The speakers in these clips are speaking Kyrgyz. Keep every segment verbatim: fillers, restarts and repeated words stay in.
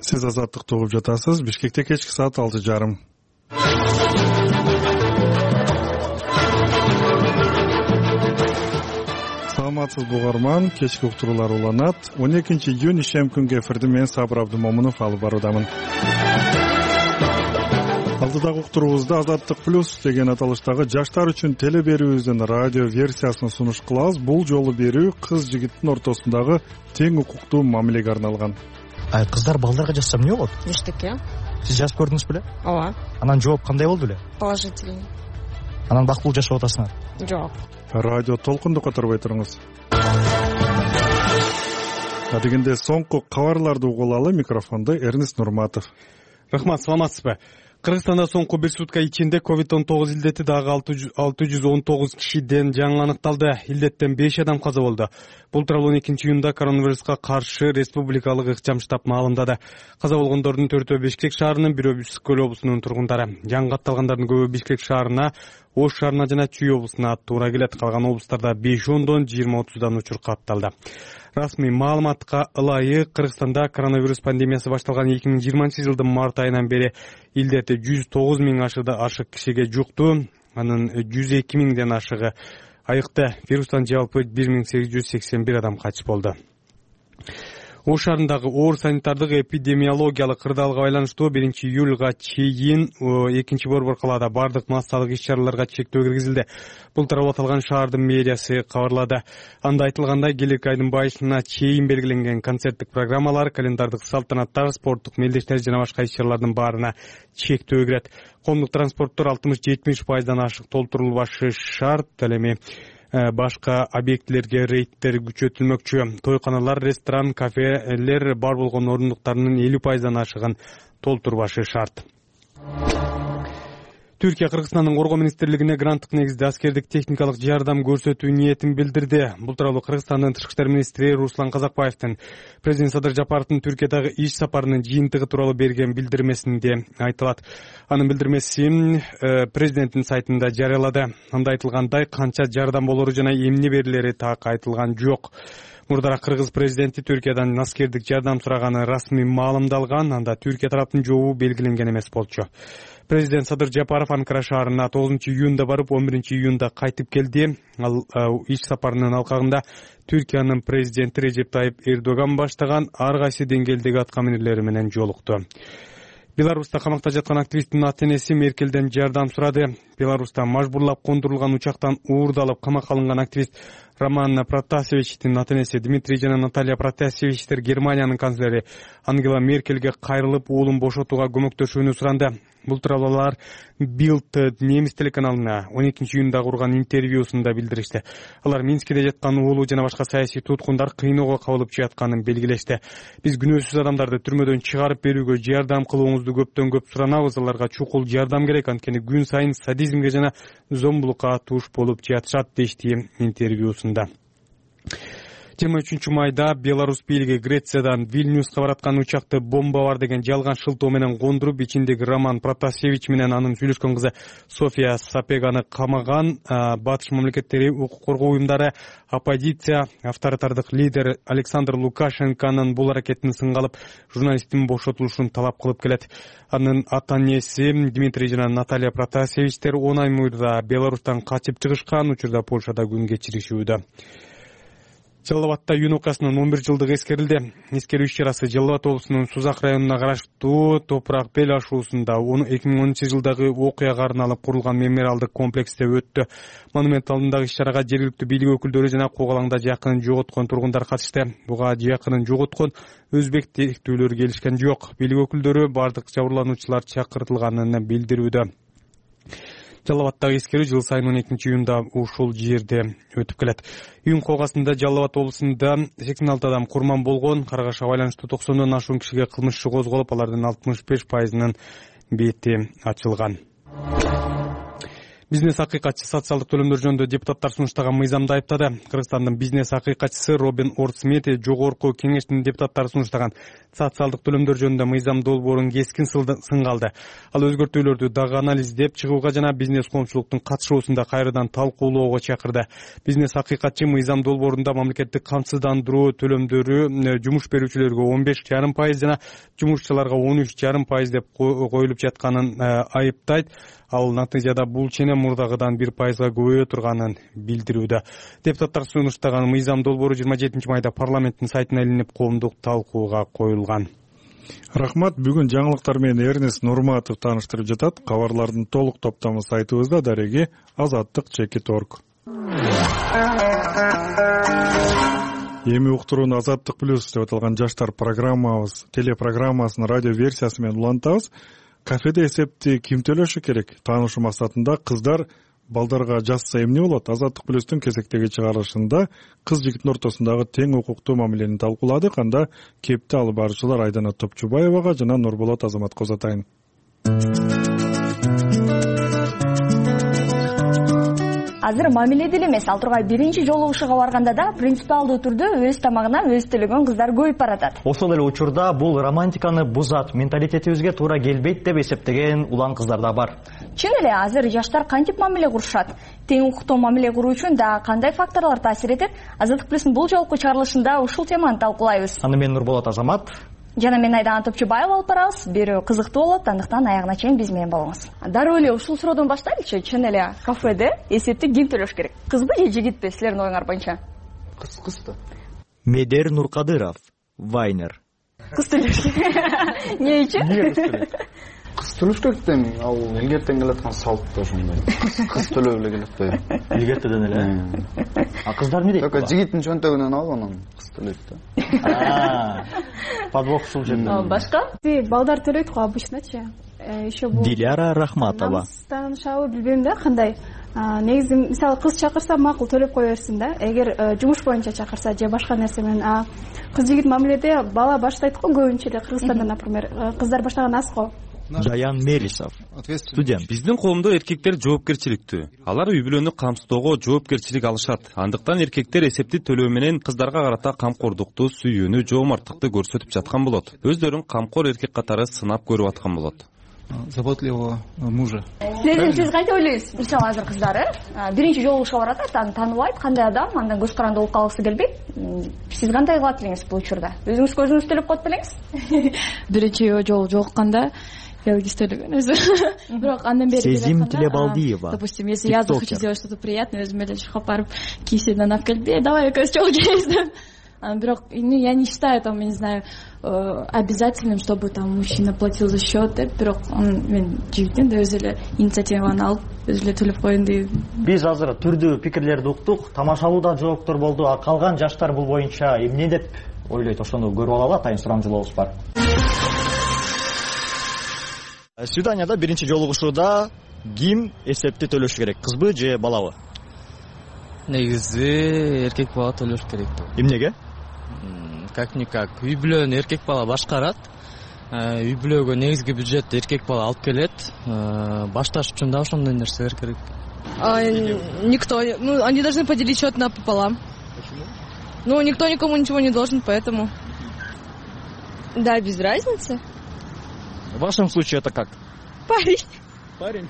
Сиз Азаттыкты угуп жатасыз. Бишкекте кечки саат алты жарым. Саламатсызбы угарман, кечки уктуруулар уланат. он экинчи июнь ишем күнгө эфирди мен Сабыр Абдымомунов алып баруудамын. Алдыдагы уктуруубузда Азаттык плюс деген аталыштагы жаштар үчүн теле берүүбүздүн радио версиясын сунуш кылабыз. Бул жолу берүү кыз жигиттин ортосундагы тең укуктуу мамилеге арналган. Ай, кыздар балдарга жазса эмне болот? Эчтеке. Сиз жазып көрдүңүз беле? Ооба. Анан жооп кандай болду беле? Положительный. Анан бактылуу жашап атасыңар? Жок. Радио толкунду которбой туруңуз. Адегенде соңку кабарларды угулалы. Микрофондо Эрнест Нурматов. Рахмат, саламатсызбы? Кыргызстанда соңку бир сутка ичинде ковид он тогуз илдети дагы алты жүз он тогуз кишиден жаңы аныкталды. Илдеттен беш адам каза болду. Бул тууралуу он экинчи июнда коронавируска каршы республикалык ыкчам штаб маалымдады. Каза болгондордун төртөө Бишкек шаарынын, бирөө Бүскөл облусунун тургундары. Жаңы катталгандардын көбү Бишкек шаарына, Ош шаарына жана Чүй облусуна туура келет. Калган облустарда беш ондон жыйырма отуздан учур катталды. Расмий маалыматка ылайык Кыргызстанда коронавирус пандемиясы башталган эки миң жыйырманчы жылдын март айынан бери илдети жүз тогуз миң ашык кишиге жукту. Анын жүз эки миңден ашыгы айыкты. Вирустан жалпы бир миң сегиз жүз сексен бир адам кайтыш болду. Ош шаарындагы оор санитардык эпидемиологиялык кырдаалга байланыштуу биринчи июлга чейин экинчи борбор калаада бардык массалык иш-чараларга чектөө киргизилди. Бул тууралуу аталган шаардын мэриясы кабарлады. Анда айтылгандай, келерки айдын башына чейин белгиленген концерттик программалар, календардык салтанаттар, спорттук мелдештер жана башка иш-чаралардын баарына чектөө кирет. Коомдук транспорттор алтымыш жетимиш пайыздан ашык толтурулбашы шарт. Ал эми башка объектилерге рейдтер күчөтүлмөкчү. Тойканалар, ресторан, кафелер бар болгон орундуктарынын элүү пайыздан ашыгын толтурбашы шарт. Түркия Кыргызстандын Коргоо министрлигине гранттык негизде аскердик техникалык жардам көрсөтүү ниетин билдирди. Бул тууралуу Кыргызстандын тышкы иштер министри Руслан Казакбаевдин президент Садыр Жапаровдун Түркиядагы иш сапарынын жыйынтыгы тууралуу берген билдирмесинде айтылат. Анын билдирмесин президенттин сайтында жарыялады. Анда айтылгандай, канча жардам болору жана эмне берилери так айтылган жок. Мурдараак Кыргыз президенти Түркиядан аскердик жардам сураганы расмий маалымдалган. Анда Түркия тараптын жообу белгиленген эмес болчу. Президент Садыр Жапаров Анкара шаарына тогузунчу июнда барып, он биринчи июнда кайтып келди. Ал иш сапарынын алкагында Түркиянын президенти Режеп Тайып Эрдоган баштаган ар кайсы деңгээлдеги аткаминерлери менен жолукту. Беларуста камакта жаткан активисттин ата-энеси Меркелден жардам сурады. Беларуста мажбурлап кондурулган учактан уурдалып камакка алынган активист Роман Протасевичтин ата-энеси Дмитрий жана Наталья Протасевичтер Германиянын канцлери Ангела Меркельге кайрылып уулун бошотууга көмөктөшүүнү суранды. Бул тууралуу алар Билд немис телеканалына он экинчи июнда курган интервьюсунда билдиришти. Алар Минскиде жаткан уулу жана башка саясий туткундар кыйноого кабылып жатканын белгилешти. Биз күнөөсүз адамдарды түрмөдөн чыгарып берүүгө жардам кылууңузду көптөн көп суранабыз. Аларга чукул жардам керек, анткени күн сайын садизмге жана зомбулукка туш болуп жатышат, дешти интервьюсунда. жыйырма үчүнчү майда Беларусь бийлиги Грециядан Вильнюска бараткан учакты бомба бар деген жалган шылтоо менен кондуруп, ичиндеги Роман Протасевич менен анын сүйлөшкөн кызы София Сапеганы камаган. Батыш мамлекеттери укук коргоо уюмдары, оппозиция, авторитардык лидер Александр Лукашенконун бул аракетин сынгалып, журналисттин бошотулушун талап кылып келет. Анын ата-энеси Дмитрий жана Наталья Протасевичтер он ай мурда Беларустан качып чыгышкан, учурда Польшада күн кечиришүүдө. Жалал Абадта үйүн окуясынын он бир жылдыгы эскерилди. Эскерүү иш-чарасы Жалал Абад облусунун Сузак районуна караштуу Топурак Бел ашуусунда эки миң онунчу жылдагы окуяга арналып курулган мемориалдык комплексте өттү. Монумент алдындагы иш-чарага жергиликтүү бийлик өкүлдөрү жана кок алаңда жакынын жоготкон тургундар катышты. Буга жакынын жоготкон өзбек тектүүлөрү келишкен жок. Бийлик өкүлдөрү бардык жабырлануучулар чакыртылганын билдирүүдө. Жалал Абадтагы эскерүү жыл сайын он экинчи июнда ушул жерде өтүп келет. Үйүн когасында Жалал Абад облусунда сексен алты адам курман болгон. Каргашка байланыштуу токсондон ашуун кишиге кылмыш иши козголуп, алардын алтымыш беш пайызынын бети ачылган. Бизнес акыйкатчы социалдык төлөмдөр жөнүндө депутаттар сунуштаган мыйзамды айыптады. Кыргызстандын бизнес акыйкатчысы Робин Ордсмет жогорку кеңештин депутаттары сунуштаган социалдык төлөмдөр жөнүндө мыйзам долбоорун кескин сынга алды. Ал өзгөртүүлөрдү дагы анализдеп чыгууга жана бизнес коомчулуктун катышуусунда кайрадан талкуулоого чакырды. Бизнес акыйкатчы мыйзам долбоорунда мамлекеттик камсыздандыруу төлөмдөрү жумуш берүүчүлөргө он беш жарым пайыз жана жумушчуларга он үч жарым пайыз деп коюлуп жатканын айыптайт. Ал натыйжада бул чене мурдагыдан бир пайызга көбөйө турганын билдирүүдө. Депутаттар сунуштаган мыйзам долбоору жыйырма жетинчи майда парламенттин сайтына илинип коомдук талкууга коюлган. Рахмат. Бүгүн жаңылыктар менен Эрнест Нурматов тааныштырып жатат. Кабарлардын толук топтому сайтыбызда, дареги азаттык чекит точка орг. Эми уктурууну Азаттык плюс деп аталган жаштар программабыз, телепрограммасынын радио версиясы менен улантабыз. Кафеде эсепти ким төлөшү керек? Таанышуу максатында кыздар балдарга жазса эмне болот? Азаттык плюстун кезектеги чыгарылышында кыз жигиттин ортосундагы тең укуктуу мамилени талкууладык. Анда кепти алып баруучулар Айдана Топчубаевага жана Нурболот Азаматка узатайын. Азыр мамиле деле эмес, ал тургай биринчи жолугушууга барганда да принципиалдуу түрдө өз тамагына өзү төлөгөн кыздар көбөйүп баратат. Ошол эле учурда бул романтиканы бузат, менталитетибизге туура келбейт деп эсептеген улан кыздар да бар. Чын эле, азыр жаштар кантип мамиле курушат? Тең укуктуу мамиле куруу үчүн да кандай факторлор таасир этет? Азаттык плюстун бул жолку чыгарылышында ушул теманы талкуулайбыз. Аны мен Нурболот Азамат жана мен Айдана Топчубаева алып барабыз. Берүү кызыктуу болот, андыктан аягына чейин биз менен болуңуз. Дароо эле ушул суроодон баштайлычы. Чын эле кафеде эсепти ким төлөш керек? Кызбы же жигитпи силердин оюңар боюнча? Кыз кыз да. Медер Нуркадыров, Вайнер. Кыз төлөш керек. Эмне үчүн? Кыз төлөш керек дейм. Ал илгертен келаткан салт да ошондой. Кыз төлөп эле келет да. Илгертеден эле. А кыздар эмне дейт? Только жигиттин чөнтөгүнөн алып анан кыз төлөйт да. Подвох ушул жерде. Башка? Балдар төлөйт го обычночу. Еще бул Диляра Рахматова. Таанышабы билбейм да кандай. Негизи мисалы кыз чакырса макул төлөп кое берсин да. Эгер жумуш боюнча чакырса же башка нерсе менен, кыз жигит мамиледе бала баштайт го көбүнчө эле Кыргызстанда, например, кыздар баштаган аз го. Даян Мелисов, студент. Биздин коомдо эркектер жоопкерчиликтүү. Алар үй бүлөнү камсыздоого жоопкерчилик алышат. Андыктан эркектер эсепти төлөө менен кыздарга карата камкордукту, сүйүүнү, жоомарттыкты көрсөтүп жаткан болот. Өздөрүн камкор эркек катары сынап көрүп аткан болот. Заботливого мужа. Силер сиз кантип ойлойсуз? Мисалы азыр кыздар биринчи жолугушууга барат, аны тааныбайт, кандай адам, андан көз каранды болуп калгысы келбейт. Сиз кандай кылат элеңиз бул учурда? Өзүңүз көзүңүз төлөп коет белеңиз? Биринчи жолу жолукканда Элгиз төлөгөн өзү. Бирок андан бери Сезим Тилебалдиева. Допустим, если я захочу сделать что-то приятное, өзүм эле чыгып барып кийседен алып келип, давай экөөбүз чогуу жейбиз деп. Бирок я не считаю там, я не знаю, обязательным, чтобы там мужчина платил за счет, бирок мен жигиттен да өзү эле инициативаны алып, өзү эле төлөп коеюн дейм. Биз азыр түрдүү пикирлерди уктук, тамашалуу да жооптор болду. А калган жаштар бул боюнча эмне деп ойлойт? Ошону көрүп алалы, атайын сурамжылообуз бар. Свиданияда биринчи жолугушууда ким эсепти төлөш керек? Кызбы же балабы? Негизи эркек бала төлөш керек. Эмнеге? Как-никак. Үй бүлөнү эркек бала башкарат. Үй бүлөгө негизги бюджетти эркек бала алып келет. Башташ үчүн да ошондой нерселер керек. Никто. Ну, они должны поделить счет напополам. Почему? Ну, никто никому ничего не должен, поэтому. Да, без разницы. В вашем случае это как? Парень. Парень.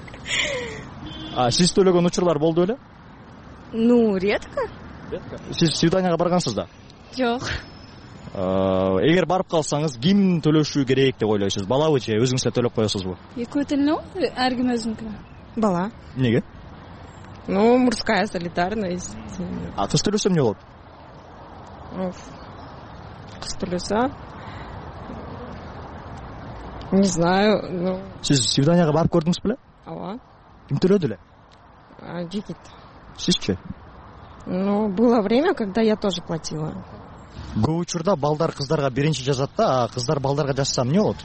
А сиз төлөгөн учурлар болду эле? Ну, редко. Редко. Сиз свиданияга баргансыз да? Жок. Эгер барып калсаңыз, ким төлөшү керек деп ойлойсуз? Балабы же өзүңүз эле төлөп коесузбу? Экөө теле, эр ким өзүнүкү. Бала. Эмнеге? Ну, мужская солидарность. А кыз төлөсө эмне болот? Кыз төлөсө? Не знаю, ну... Сиз свиданияга барып көрдүңүз беле? Ооба. Ким төлөдү эле? Жигит. Сизчи? Ну, было время, когда я тоже платила. Көп учурда балдар кыздарга биринчи жазат да, а кыздар балдарга жазса эмне болот?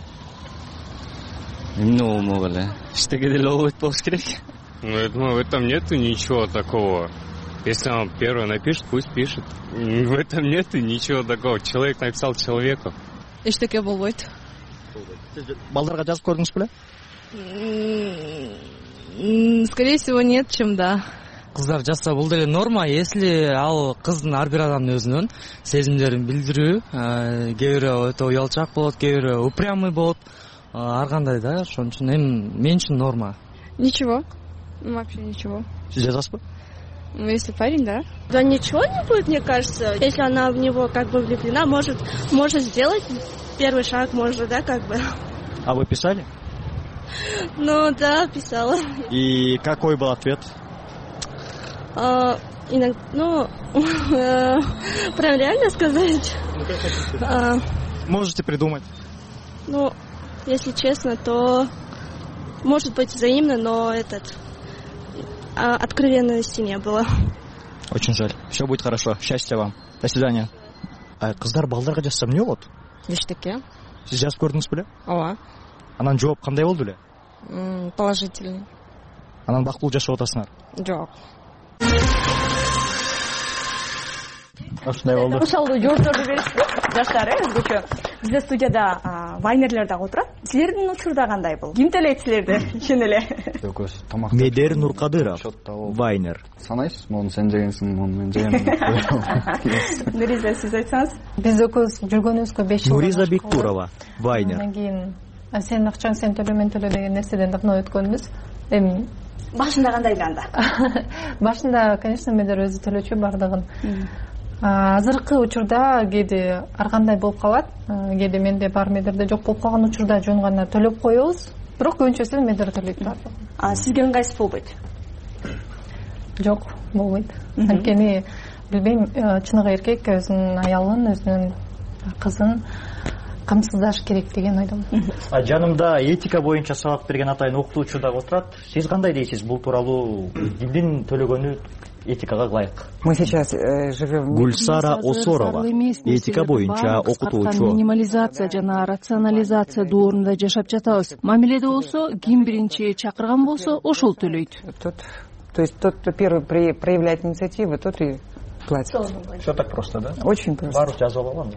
Эмне болмок эле? Эчтеке деле болбойт болуш керек. Ну, я думаю, в этом нету ничего такого. Если он первый напишет, пусть пишет. В этом нету ничего такого. Человек написал человеку. Эчтеке болбойт. Балдарга жазып көрдүңүз беле? Скорее всего, нет, чем да. Кыздар жатса бул деле норма, если ал кыздын ар бир адамдын өзүнүн сезимдерин билдирүү, кээ бири өтө уялчак болот, кээ бири упрямый болот, ар кандай да, ошон үчүн эми мен үчүн норма. Ничего, вообще ничего. Сиз жазасызбы? Ну, если парень, да. Да ничего не будет, мне кажется. Если она в него как бы влюблена, может, может сделать первый шаг, может, да, как бы. А вы писали? Ну, да, писала. И какой был ответ? А, иногда, ну, прям реально сказать? А, Можете придумать. Ну, если честно, то может быть взаимно, но этот а, откровенности не было. Очень жаль. Все будет хорошо. Счастья вам. До свидания. А кыздар балдарга жазса эмне болот? Эчтеке. Сиз жазып көрдүңүз беле? Ооба. Анан жооп кандай болду эле? Положительный. Анан бактылуу жашап атасыңар? Жок. Ушундай болду. Ушалдуу жоопторду беришти жаштар, э, өзгөчө. Бизде студияда вайнерлер дагы отурат. Силердин учурда кандай был? Ким төлөйт силерди? Чын эле. Экөөсү тамак. Медер Нуркадыров, вайнер. Санайсыз, муну сен жегенсиң, муну мен жегенмин. Нуриза, сиз айтсаңыз. Биз экөөбүз жүргөнүбүзгө беш жыл. Нуриза Бектурова, вайнер. Андан кийин сенин акчаң сен төлө, мен төлө деген нерседен давно өткөнбүз. Эми башында кандай анда? Башында, конечно, Медер өзү төлөчү бардыгын. Азыркы учурда кээде ар кандай болуп калат. Кээде менде бар, Медерде жок болуп калган учурда жөн гана төлөп коебуз. Бирок көбүнчөсү Медер төлөйт да. А сизге ыңгайсыз болбойт? Жок, болбойт. Анткени билбейм, чыныгы эркек өзүнүн аялын, өзүнүн кызын камсыздаш керек деген ойдомун. Жанымда этика боюнча сабак берген атайын окутуучу дагы отурат. Сиз кандай дейсиз бул тууралуу? Кимдин төлөгөнү этикага ылайык? Мы сейчас э, живем. Гульсара Осорова, этика боюнча окутуучу. Минимализация жана рационализация доорунда жашап жатабыз. Мамиледе болсо, ким биринчи чакырган болсо, ошол төлөйт. Тот, то есть тот, кто первый проявляет инициативу, тот и платит. Все так просто, да? Очень просто. Барып жазып алам.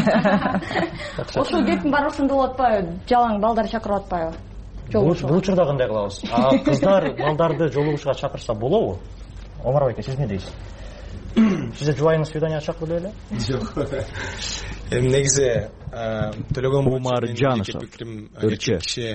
Ошол кеттин бар ошондо болуп атпайбы? Жалаң балдар чакырып атпайбы? Бул учурда кандай кылабыз? А кыздар балдарды жолугушууга чакырса болобу? Омар байке, сиз эмне дейсиз? Сизде жубайыңыз свидание чакырды беле? Жок. Эми негизи төлөгөн Омар Жанышев, эркек киши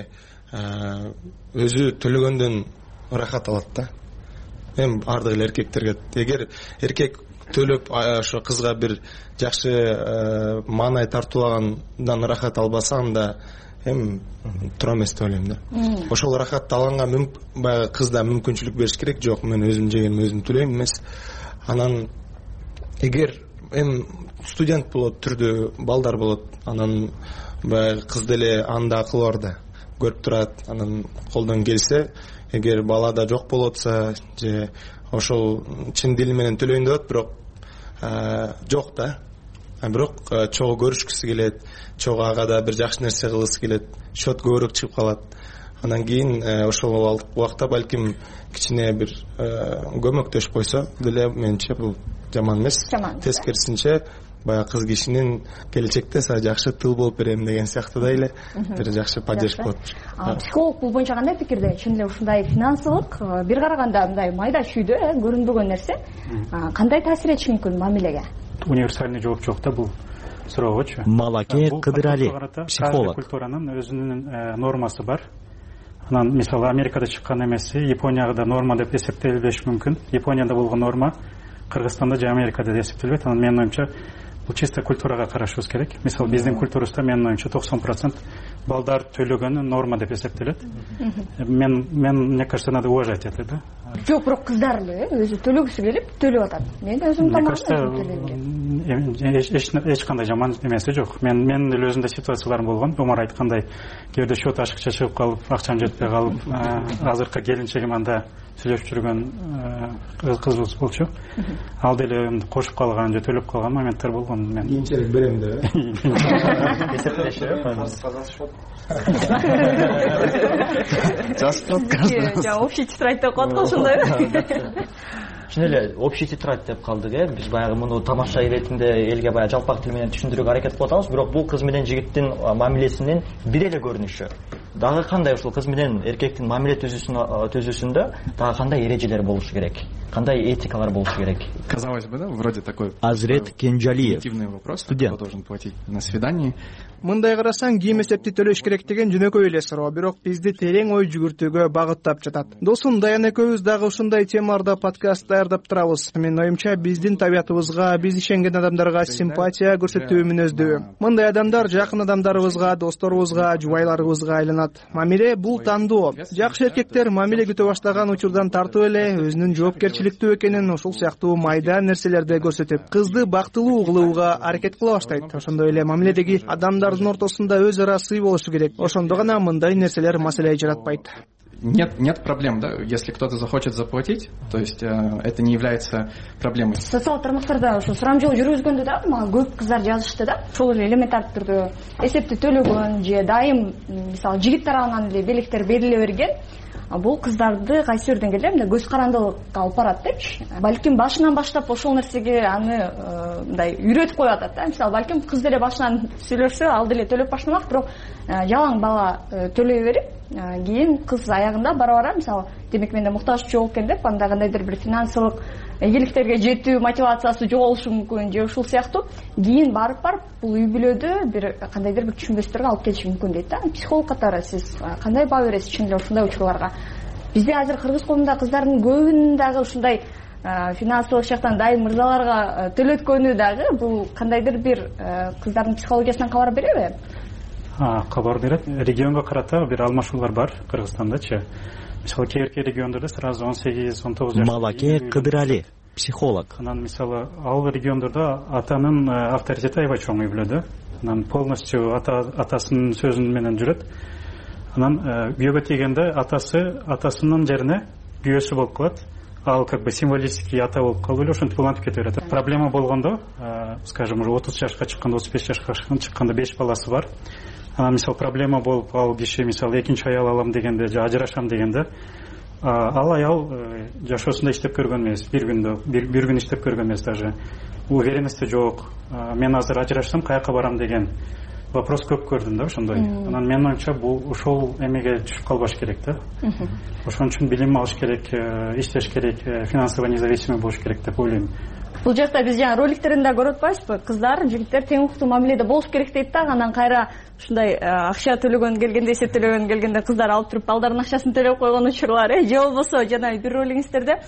өзү төлөгөндөн ырахат алат да. Эми ардык эле эркектерге, эгер эркек төлөп ошо кызга бир жакшы маанай тартуулагандан ырахат албаса, анда эми туура эмес деп ойлойм да. Ошол ырахатты алганга баягы кызда мүмкүнчүлүк бериш керек. Жок, мен өзүм жегеним өзүм төлөйм эмес. Анан эгер эми студент болот, түрдүү балдар болот, анан баягы кыз деле анда акыл бар да, көрүп турат, анан колдон келсе, эгер балада жок болуп атса же ошол чын дили менен төлөйүн деп атат, бирок жок да. Бирок чогуу көрүшкүсү келет, чогуу ага да бир жакшы нерсе кылгысы келет, счет көбүрөөк чыгып калат. Анан кийин ошол убакта балким кичине бир көмөктөшүп койсо деле менимче бул жаман эмес. Тескерисинче баягы кыз кишинин келечекте сага жакшы тыл болуп берем деген сыяктуу да эле бир жакшы поддержка болот. Психолог бул боюнча кандай пикирде? Чын эле ушундай финансылык бир караганда мындай майда чүйдө көрүнбөгөн нерсе кандай таасир этиши мүмкүн мамилеге? Универсальный жооп жок да бул суроогочу. Малаке Кыдырали, психолог. Культуранын өзүнүн нормасы бар. Анан мисалы Америкада чыккан эмеси Японияда да норма деп эсептелбеш мүмкүн. Японияда болгон норма Кыргызстанда же Америкада да эсептелбейт. Анан менин оюмча бул чисто культурага карашыбыз керек. Мисалы биздин культурабызда менин оюмча токсон процент балдар төлөгөнү норма деп эсептелет. Мен мен мне кажется, надо уважать это, да. Жок, бирок кыздар эле өзү төлөгүсү келип төлөп атат. Мен өзүм тамагымды төлөйм. Эч кандай жаман эмеси жок. Мен менин эле өзүмдө ситуацияларым болгон. Омар айткандай, кээде счет ашыкча чыгып калып, акчам жетпей калып, азыркы келинчегим анда сүйлөшүп жүргөн кызыбыз болчу. Ал деле кошуп калган же төлөп калган моменттер болгон. Мен кийинчерээк берем деп. Эсептешип. Жазып каждый. Жа общий тетрадь деп коет го ошондой. Чын эле общий тетрадь деп калдык, э. Биз баягы муну тамаша иретинде элге баягы жалпак тил менен түшүндүрүүгө аракет кылып атабыз, бирок бул кыз менен жигиттин мамилесинин бир эле көрүнүшү. дагы кандай ушул кыз менен эркектин мамиле түзүүсүндө дагы кандай эрежелер болушу керек, кандай этикалар болушу керек? Казалось бы, да, вроде такой Азрет Кенжалиев, студент. Кто должен платить на свидании? Мындай карасаң, ким эсепти төлөш керек деген жөнөкөй эле суроо, бирок бизди терең ой жүгүртүүгө багыттап жатат. Досум Даян экөөбүз дагы ушундай темаларда подкаст даярдап турабыз. Менин оюмча, биздин табиятыбызга, биз ишенген адамдарга симпатия көрсөтүү мүнөздүү. Мындай адамдар жакын адамдарыбызга, досторубузга, жубайларыбызга айланат. Мамиле бул тандоо. Жакшы эркектер мамиле күтө баштаган учурдан тартып эле өзүнүн жоопкерчиликтүү экенин ушул сыяктуу майда нерселерди көрсөтүп, кызды бактылуу кылууга аракет кыла баштайт. Ошондой эле мамиледеги адамдардын ортосунда өз ара сый болушу керек. Ошондо гана мындай нерселер маселе жаратпайт. Нет, нет проблем, да, если кто-то захочет заплатить, то есть э, это не является проблемой. Социалдык тармактарда ошо сурамжылоо жүргүзгөндө да мага көп кыздар жазышты да, ошол эле элементардуу түрдө эсепти төлөгөн же дайым мисалы жигит тарабынан эле белектер бериле берген. Бул кыздарды кайсы бир деңгээлде мындай көз карандылыкка алып барат депчи. Балким башынан баштап ошол нерсеге аны мындай үйрөтүп коюп атат да. Мисалы балким кыз деле башынан сүйлөшсө, ал деле төлөп баштамак, бирок жалаң бала төлөй берип, кийин кыз аягында бара-бара мисалы, демек менде муктаж жок экен деп, анда кандайдыр бир финансылык ийгиликтерге жетүү мотивациясы жоголушу мүмкүн же ушул сыяктуу кийин барып барып бул үй бүлөдө бир кандайдыр бир түшүнбөстөргө алып келиши мүмкүн дейт да. Психолог катары сиз кандай баа бересиз чын эле ушундай учурларга? Бизде азыр кыргыз коомунда кыздардын көбүнүн дагы ушундай финансылык жактан дайым мырзаларга төлөткөнү дагы бул кандайдыр бир кыздардын психологиясынан кабар береби? Кабар берет. Регионго карата бир алмашуулар бар Кыргызстандачы. Мисалы кээ бир региондордо сразу он сегиз он тогуз жаш. Малаке Кыдырали, психолог. Анан мисалы ал региондордо атанын авторитети аябай чоң үй бүлөдө. Анан полностью атасынын сөзү менен жүрөт. Анан күйөөгө тийгенде атасы атасынын жерине күйөөсү болуп калат. Ал как бы символический ата болуп калып эле ошентип улантып кете берет. Проблема болгондо, скажем, уже отуз жашка чыкканда, отуз беш жашка чыкканда беш баласы бар. Анан мисалы проблема болуп ал киши мисалы экинчи аял алам дегенде же ажырашам дегенде, ал аял жашоосунда иштеп көргөн эмес, бир күндө бир күн иштеп көргөн эмес, даже уверенности жок. Мен азыр ажырашсам каяка барам деген вопрос көп көрдүм да ошондой. Анан менин оюмча бул ошол эмеге түшүп калбаш керек да. Ошон үчүн билим алыш керек, иштеш керек, финансово независимый болуш керек деп ойлойм. Бул жакта биз жана роликтеринде көрүп атпайбызбы? Кыздар, жигиттер тең укуктуу мамиледе болуш керек дейт да, анан кайра ушундай акча төлөгөн келгенде, эсеп төлөгөн келгенде кыздар алып туруп балдардын акчасын төлөп койгон учурлар, э, же болбосо жана бир ролиңиздерде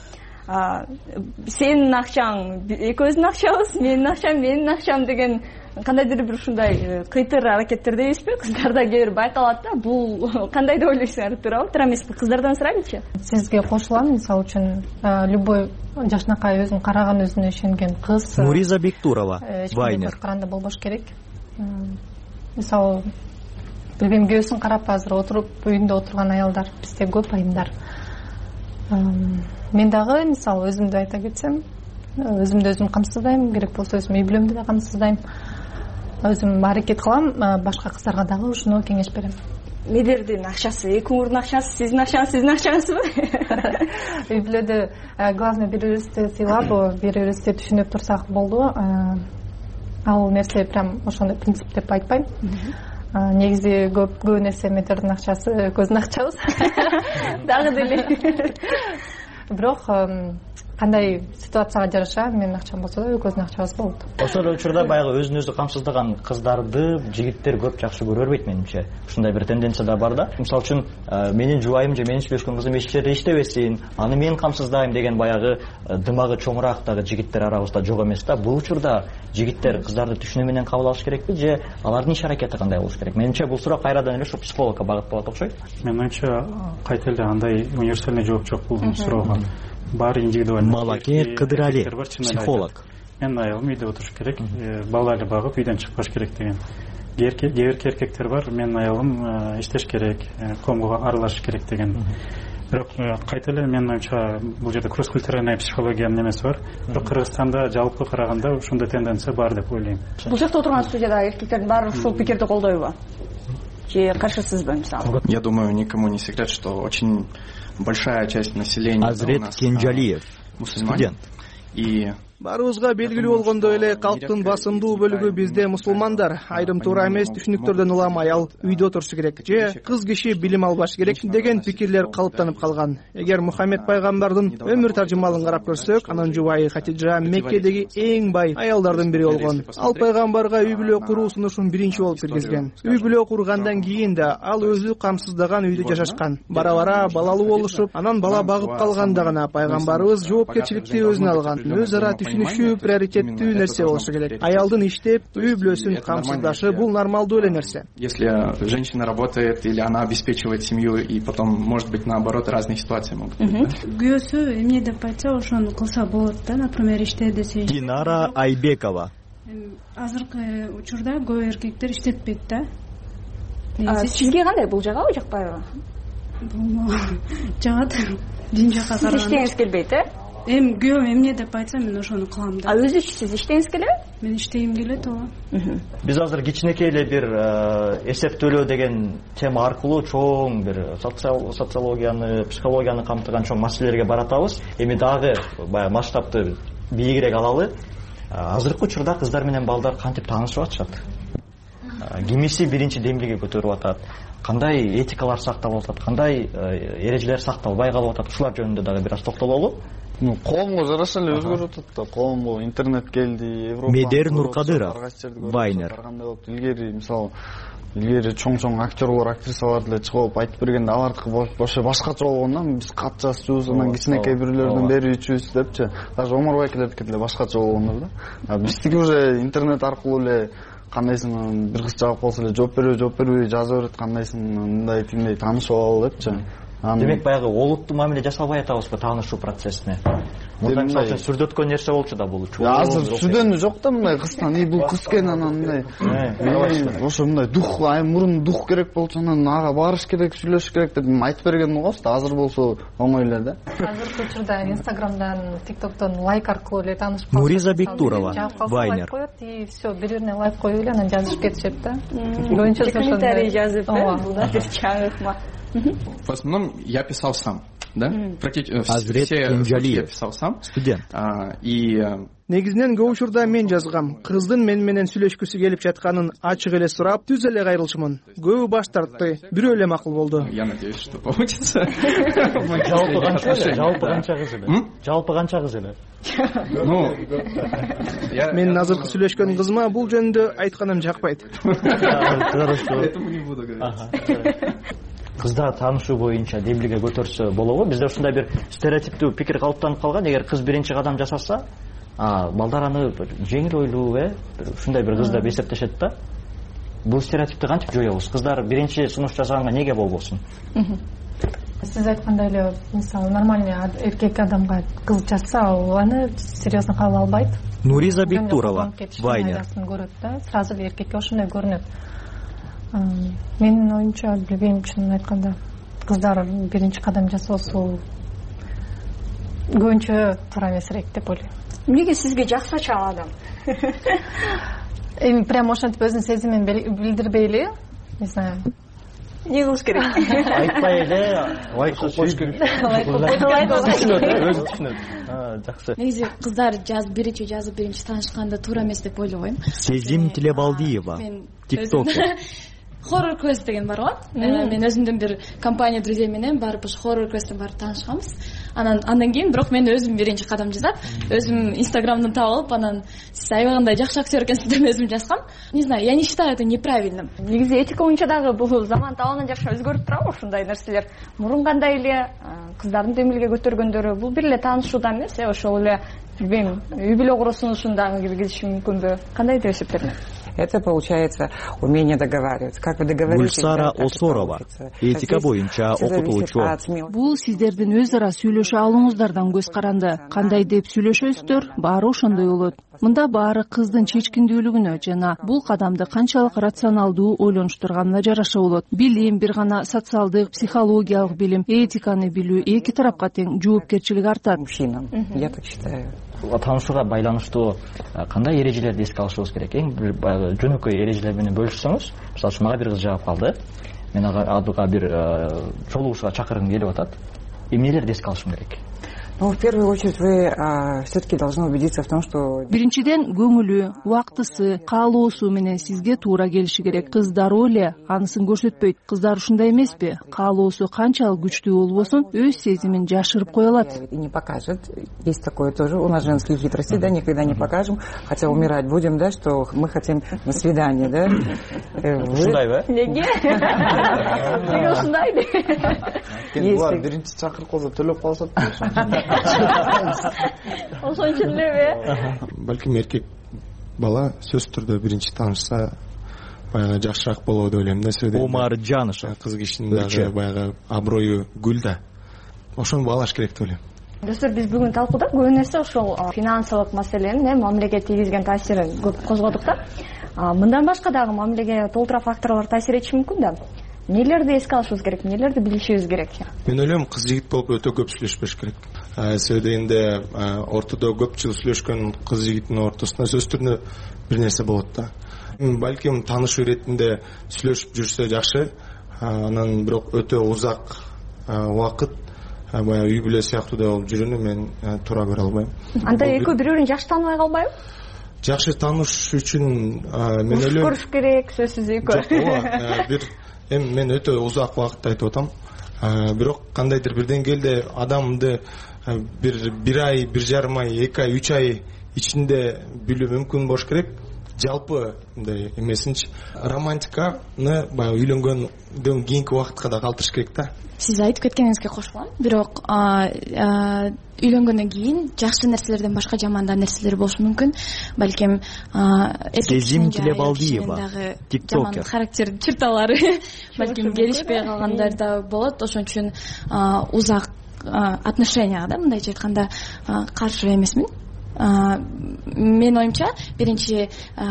сенин акчаң экөөбүздүн акчабыз, менин акчам менин акчам деген кандайдыр бир ушундай кыйтыр аракеттер дейбизби? Кыздарда кээ бир байкалат да. Бул кандай деп ойлойсуңар? Туурабы? Туура эмеспи? Кыздардан сурайлычы. Сизге кошулам. Мисалы үчүн любой жашнакай өзүн караган, өзүнө ишенген кыз. Нуриза Бектурова, Вайнер. Каранда болбош керек. Мисалы билбейм, күйөөсүн карап азыр отуруп үйүндө отурган аялдар бизде көп айымдар. Мен дагы мисалы өзүмдү айта кетсем, өзүмдү өзүм камсыздайм, керек болсо өзүм үй бүлөмдү да камсыздайм. Өзүм аракет кылам, башка кыздарга дагы ушуну кеңеш берем. Медердин акчасы, эки уурдун акчасы, сиздин акчаңыз, сиздин акчаңызбы? Үй бүлөдө главный бири-бирибизди сыйлап, бири-бирибизди түшүнүп турсак болду. Ал нерсе прям ошондой принцип деп айтпайм. Негизи көп көп нерсе медердин акчасы, көздүн акчабыз. Дагы деле. Бирок кандай ситуацияга жараша менин акчам болсо да көздүн акчабыз болот. Ошол учурда баягы өзүн өзү камсыздаган кыздарды жигиттер көп жакшы көрө бербейт менимче. Ушундай бир тенденция да бар да. Мисалы үчүн менин жубайым же менин сүйлөшкөн кызым эч жерде иштебесин, аны мен камсыздайм деген баягы дымагы чоңураак дагы жигиттер арабызда жок эмес да. Бул учурда жигиттер кыздарды түшүнүү менен кабыл алыш керекпи же алардын иш аракети кандай болуш керек? Менимче бул суроо кайрадан эле ошо психологко багытталат окшойт. Менин оюмча кайта эле андай универсальный жооп жок бул суроого. Бар индивидуальный. Малаке Кыдырали, психолог. Мен аялым үйдө отуруш керек, баланы багып үйдөн чыкпаш керек деген. Кээ бир эркектер бар, менин аялым иштеш керек, коомго аралашыш керек деген. Бирок кайта эле менин оюмча бул жерде кросс культуральная психологиянын немеси бар. Бирок Кыргызстанда жалпы караганда ушундай тенденция бар деп ойлойм. Бул жакта отурган студияда эркектердин баары ушул пикирди колдойбу? Же каршысызбы мисалы? Я думаю, никому не секрет, что очень большая часть населения Азрет Кенжалиев, студент. И Баарыбызга белгилүү болгондой эле калктын басымдуу бөлүгү бизде мусулмандар. Айрым туура эмес түшүнүктөрдөн уламай ал үйдө отурушу керек же кыз киши билим албаш керек деген пикирлер калыптанып калган. Эгер Мухаммед пайгамбардын өмүр таржымалын карап көрсөк, анын жубайы Хатиджа Меккедеги эң бай аялдардын бири болгон. Ал пайгамбарга үй бүлө куруу сунушун биринчи болуп киргизген. Үй бүлө кургандан кийин да ал өзү камсыздаган үйдө жашашкан. Бара бара балалуу болушуп, анан бала багып калганда гана пайгамбарыбыз жоопкерчиликти өзүнө алган. Өз ара түшүнүшүү приоритеттүү нерсе болушу керек. Аялдын иштеп, үй бүлөсүн камсыздашы бул нормалдуу эле нерсе. Если женщина работает или она обеспечивает семью, и потом, может быть, наоборот, разные ситуации могут быть. Күйөөсү эмне деп айтса, ошону кылса болот да, например, иште десе. Динара Айбекова. Азыркы учурда көп эркектер иштетпейт да. Сизге кандай, бул жагабы, жакпайбы? Бул жагат. Дин жакка караганда. Сиз иштегиңиз келбейт, э? Эми күйөөм эмне деп айтса, мен ошону кылам да. А өзү сиз иштегиңиз келеби? Мен иштегим келет, ооба. Биз азыр кичинекей эле бир эсептөлөө деген тема аркылуу чоң бир социологияны, психологияны камтыган чоң маселелерге баратабыз. Эми дагы баягы масштабты бийигирээк алалы. Азыркы учурда кыздар менен балдар кантип таанышып атышат? Кимиси биринчи демилге көтөрүп атат? Кандай этикалар сакталып атат? Кандай эрежелер сакталбай калып атат? Ушулар жөнүндө дагы бир аз токтололу. Ну, коомго жараша эле өзгөрүп атат да. Коомго интернет келди, Европа. Медер Нуркадыров, Вайнер. Илгери, мисалы, илгери чоң-чоң актерлор, актрисалар деле чыгып айтып бергенде алардыкы бошу башкача болгон да. Биз кат жазчубуз, анан кичинекей бирлерден бери ичүүбүз депчи. Даже Омарбайкелердики деле башкача болгондор да. Биздики уже интернет аркылуу эле кандайсың бир кыз жагып калса эле жооп бербей, жооп бербей жаза берет, кандайсың мындай тигиндей таанышып алалы депчи. Демек баягы олуттуу мамиле жасалбай атабызбы таанышуу процессине? Мындай мисалы сүрдөткөн нерсе болчу да бул. Азыр сүрдөнү жок да, мындай кыздан, и бул кыз экен, анан мындай. Ошо мындай дух, ай мурун дух керек болчу, анан ага барыш керек, сүйлөшүш керек деп айтып берген угабыз да. Азыр болсо оңой эле да. Азыркы учурда Инстаграмдан, ТикТоктон лайк аркылуу эле таанышып калып. Нуриза Бектурова, Вайнер. И всё, бири-бирине лайк коюп эле анан жазышып кетишет да. Комментарий жазып, да, бир чаңыкма. В основном я писал сам, да? Практически Азрет все я писал сам. Студент. И негизинен көп учурда мен жазгам. Кыздын мен менен сүйлөшкүсү келип жатканын ачык эле сурап, түз эле кайрылышмын. Көбү баш тартты, бирөө эле макул болду. Я надеюсь, что получится. Жалпы канча эле? Жалпы канча кыз эле? Жалпы канча кыз эле? Ну, мен азыркы сүйлөшкөн кызыма бул жөнүндө айтканым жакпайт. Поэтому не буду говорить. Кыздар таанышуу боюнча демилге көтөрсө болобу? Бизде ушундай бир стереотиптүү пикир калыптанып калган. Эгер кыз биринчи кадам жасаса, балдар аны жеңил ойлуу, э, ушундай бир кыз деп эсептешет да. Бул стереотипти кантип жоебуз? Кыздар биринчи сунуш жасаганга неге болбосун? Сиз айткандай эле, мисалы, нормальный эркек адамга кыз жазса, ал аны серьезно кабыл албайт. Нуриза Бектурова, Вайнер. Көрөт да, сразу эле эркекке ошондой көрүнөт. Менин оюмча, билбейм, чынын айтканда, кыздар биринчи кадам жасоосу көбүнчө туура эмесирээк деп ойлойм. Эмнеге сизге жакса адам? Эми прям ошентип өзүнүн сезимин билдирбейли, не знаю. Не кылыш керек? Айтпай эле, лайк коюш керек. Өзү түшүнөт. Жакшы. Негизи кыздар жазып биринчи жазып биринчи таанышканда туура эмес деп ойлобойм. Сезим Тилебалдиева, TikToker. Horror Quest деген бар го. Мен өзүмдүн бир компания друзей менен барып ушу Horror Quest'ten барып таанышканбыз. Анан андан кийин бирок мен өзүм биринчи кадам жасап, өзүм Инстаграмдан таап алып, анан сиз аябагандай жакшы актер экенсиз деп өзүм жазгам. Не знаю, я не считаю это неправильным. Негизи этика боюнча дагы бул заман табынан жакшы өзгөрүп турабы ушундай нерселер? Мурун кандай эле кыздардын демилге көтөргөндөрү бул бир эле таанышуудан эмес, э, ошол эле билбейм, үй бүлө куруу сунушундагы киргизиши мүмкүнбү? Кандай деп эсептелет? Это получается умение договариваться. Как вы договоритесь? Гульсара Осорова, этика боюнча окутуучу. Бул сиздердин өз ара сүйлөшө алууңуздардан көз каранды. Кандай деп сүйлөшөсүздөр, баары ошондой болот. Мында баары кыздын чечкиндүүлүгүнө жана бул кадамды канчалык рационалдуу ойлонуштурганына жараша болот. Билим бир гана социалдык, психологиялык билим, этиканы билүү эки тарапка тең жоопкерчилик артат. Мужчинам, я так считаю. Таанышууга байланыштуу кандай эрежелерди эске алышыбыз керек? Эң бир жөнөкөй эрежелер менен бөлүшсөңүз, мисалы үчүн мага бир кыз жагып калды. Мен ага бир жолугушууга чакыргым келип атат. Эмнелерди эске алышым керек? Но в первую очередь вы все-таки должны убедиться в том, что... Биринчиден көңүлү, убактысы, каалоосу менен сизге туура келиши керек. Кыздару эле анысын көрсөтпөйт. Кыздар ушундай эмеспи? Каалоосу канчалык күчтүү болбосун, өз сезимин жашырып кое алат. И не покажет. Есть такое тоже. У нас женские хитрости, да, никогда не покажем. Хотя умирать будем, да, что мы хотим на свидание, да. Ушундай ба? Неге? Неге ушундай? Булар биринчи чакырып калса төлөп калышат. Ошон үчүн элеби? Балким эркек бала сөзсүз түрдө биринчи таанышса баягы жакшыраак болот деп ойлойм да. Сөйдө Омар Жанышев. Кыз кишинин дагы баягы аброю гүл да. Ошону баалаш керек деп ойлойм. Достор, биз бүгүн талкуудак көп нерсе ошол финансылык маселенин, мамилеге тийгизген таасирин көп козгодук да. Мындан башка дагы мамилеге толтура факторлор таасир этиши мүмкүн да. Нелерди эске алышыбыз керек, нелерди билишибиз керек? Мен ойлойм, кыз жигит болуп өтө көп сүйлөшпөш керек. Себеби дегенде ортодо көп жыл сүйлөшкөн кыз жигиттин ортосунда сөзсүз түрдө бир нерсе болот да. Балким таанышуу иретинде сүйлөшүп жүрсө жакшы, анан бирок өтө узак убакыт баягы үй бүлө сыяктуу да болуп жүрүүнү мен туура көрө албайм. Анда экөө бири бирин жакшы тааныбай калбайбы? Жакшы тааныш үчүн мен ойлойм көрүш керек, сөзсүз экөө. Ооба, бир эми мен өтө узак убакыт айтып атам. Бирок кандайдыр бир деңгээлде адамды бир бир ай, бир жарым ай, эки ай, үч ай ичинде билүү мүмкүн болуш керек. Жалпы мындай эмесинчи романтиканы баягы үйлөнгөндөн кийинки убакытка да калтырыш керек да. Сиз айтып кеткениңизге кошулам. Бирок үйлөнгөндөн кийин жакшы нерселерден башка жаман да нерселер болушу мүмкүн. Балким Сезим Тилебалдиева, тиктокер, характер черталары балким келишпей калгандар да болот. Ошон үчүн узак отношенияга да мындайча айтканда каршы эмесмин. Мен оюмча биринчи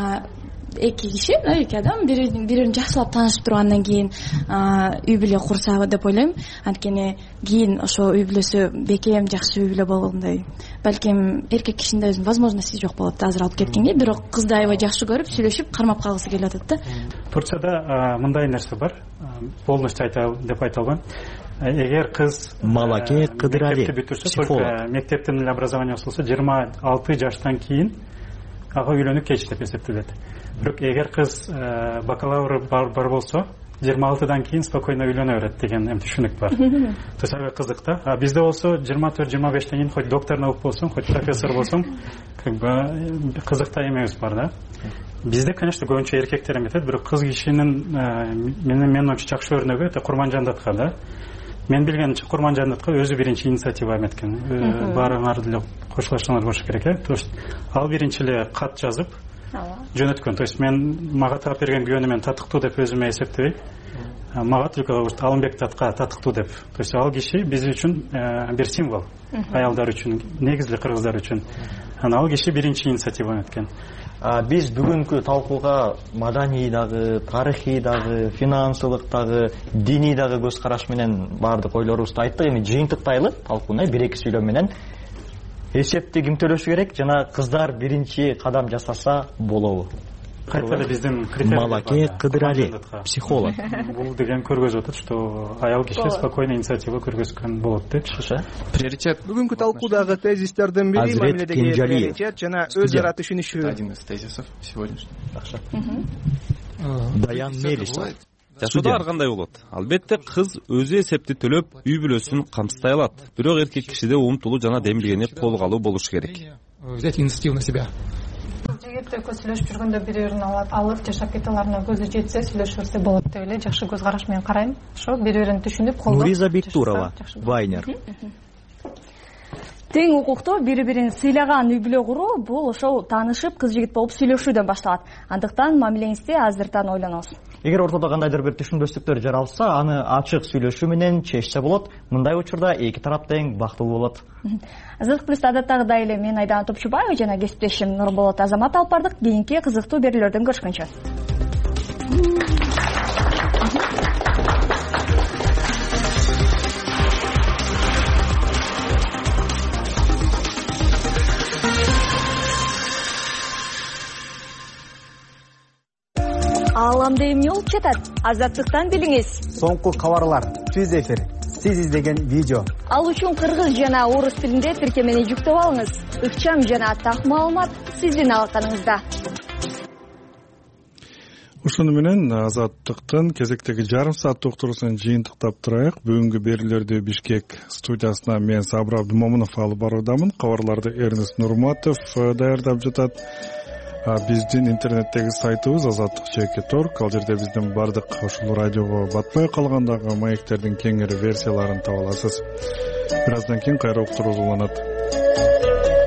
эки киши, эки адам бири бирин жакшылап таанышып тургандан кийин үй бүлө курса деп ойлойм. Анткени кийин ошо үй бүлөсү бекем жакшы үй бүлө болгондой. Балким эркек кишинин өзүнүн возможности жок болот азыр алып кеткенге, бирок кызды аябай жакшы көрүп сүйлөшүп кармап калгысы келип атат да. Турцияда мындай нерсе бар. Полностью айта деп айта албайм. Эгер кыз Малаке Кыдырали, психолог, мектептен эле образование болсо жыйырма алты жаштан кийин ага үйлөнүү кеч деп эсептелет. Бирок эгер кыз бакалавр бар болсо жыйырма алтыдан кийин спокойно үйлөнө берет деген эми түшүнүк бар. То есть аябай кызык да. А бизде болсо жыйырма төрт жыйырма бештен кийин хоть доктор наук болсоң, хоть профессор болсоң, как бы кызыкта эмебиз бар да. Бизде, конечно, көбүнчө эркектер эметет, бирок кыз кишинин менин менин оюмча жакшы өрнөгү это Курманжан Датка да. Мен билгенимче Курманжан Датка өзү биринчи инициатива эметкен. Баарыңар деле кошулашсаңар болуш керек э. То есть ал биринчи эле кат жазып жөнөткөн. То есть мен мага таап берген күбөнү мен татыктуу деп өзүмө эсептебейм. Мага только Алымбек Датка татыктуу деп. То есть ал киши биз үчүн бир символ. Аялдар үчүн, негизли кыргыздар үчүн. Анан ал киши биринчи инициатива эметкен. Биз бүгүнкү талкууга маданий дагы, тарыхый дагы, финансылык дагы, диний дагы көз караш менен баардык ойлорубузду айттык. Эми жыйынтыктайлы талкууну бир эки сүйлөм менен эсепти ким төлөшү керек жана кыздар биринчи кадам жасаса болобу? Кайта эле биздин критерий Малаке Кыдырали, психолог. Бул деген көргөзүп атат, что аял киши спокойно инициатива көргөзгөн болот депчи. Приоритет. Бүгүнкү талкуудагы тезистердин бири мамиледеги приоритет жана өз ара түшүнүшүү. Один из тезисов сегодняшний. Даян Мелисов. Жашоодо ар кандай болот? Албетте кыз өзү эсепти төлөп, үй бүлөсүн камсыздай алат. Бирок эркек кишиде умтулуу жана дем билгени кол алуу болуш керек. Взять инициативу на себя. Жигит экөө сүйлөшүп жүргөндө бири бирин алып жашап кете аларына көзү жетсе сүйлөшүп берсе болот деп эле жакшы көз караш менен карайм. Ошо бири бирин түшүнүп колдоп. Нуриза Биктурова, Вайнер. Тең укуктуу бири бирин сыйлаган үй бүлө куруу бул ошол таанышып кыз жигит болуп сүйлөшүүдөн башталат. Андыктан мамилеңизди азыртан ойлонобуз. Эгер ортодо кандайдыр бир түшүнбөстүктөр жаралса, аны ачык сүйлөшүү менен чечсе болот. Мындай учурда эки тарап тең бактылуу болот. Азаттык плюс адаттагыдай эле мен Айдан Топчубаева жана кесиптешим Нурболот Азамат алып бардык. Кийинки кызыктуу берүүлөрдөн көрүшкөнчө. Ааламда эмне болуп жатат? Азаттыктан билиңиз. Соңку кабарлар. Түз эфир. сиз издеген видео. Ал үчүн кыргыз жана орус тилинде тиркемени жүктөп алыңыз. Ыкчам жана так маалымат сиздин алаканыңызда. Ушуну менен Азаттыктын кезектеги жарым саат уктуруусун жыйынтыктап турайык. Бүгүнкү берүүлөрдү Бишкек студиясына мен Сабыр Абдымомунов алып баруудамын. Кабарларды Эрнест Нурматов даярдап жатат. Биздин интернеттеги сайтыбыз азаттык чекит точка орг. Ал жерде биздин бардык ушул радиого батпай калгандагы маектердин кеңири версияларын таба аласыз. Бир аздан кийин кайра уктуруубуз уланат.